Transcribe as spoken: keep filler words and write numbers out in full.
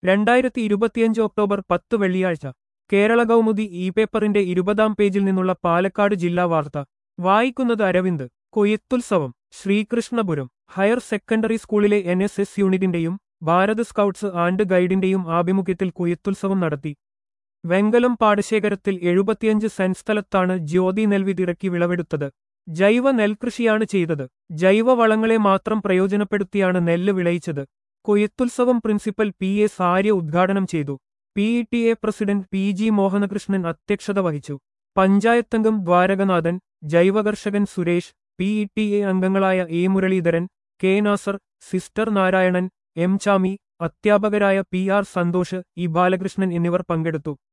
രണ്ടായിരത്തി ഇരുപത്തിയഞ്ച് ഒക്ടോബർ പത്ത് വെള്ളിയാഴ്ച കേരള കൗമുദി ഇ പേപ്പറിന്റെ ഇരുപതാം പേജിൽ നിന്നുള്ള പാലക്കാട് ജില്ലാ വാർത്ത വായിക്കുന്നത് അരവിന്ദ്. കൊയ്ത്തുത്സവം ശ്രീകൃഷ്ണപുരം ഹയർ സെക്കൻഡറി സ്കൂളിലെ എൻ എസ് എസ് യൂണിറ്റിന്റെയും ഭാരത് സ്കൗട്ട്സ് ആൻഡ് ഗൈഡിന്റെയും ആഭിമുഖ്യത്തിൽ കൊയ്ത്തുത്സവം നടത്തി. വെങ്കലം പാടശേഖരത്തിൽ എഴുപത്തിയഞ്ച് സെന്റ് സ്ഥലത്താണ് ജ്യോതി നെൽവിതിറക്കി വിളവെടുത്തത്. ജൈവ നെൽകൃഷിയാണ് ചെയ്തത്. ജൈവ വളങ്ങളെ മാത്രം പ്രയോജനപ്പെടുത്തിയാണ് നെല്ല് വിളയിച്ചത്. കൊയ്ത്തുത്സവം പ്രിൻസിപ്പൽ പി എ സാര്യ ഉദ്ഘാടനം ചെയ്തു. P E T A president P G Mohanakrishnan അധ്യക്ഷത വഹിച്ചു. പഞ്ചായത്തംഗം ദ്വാരകനാഥൻ, ജൈവകർഷകൻ Suresh, P E T A അംഗങ്ങളായ A Muralidharan, K Nasar, sister Narayanan, M Chami, അധ്യാപകരായ P R Santhosh, E Balakrishnan എന്നിവർ പങ്കെടുത്തു.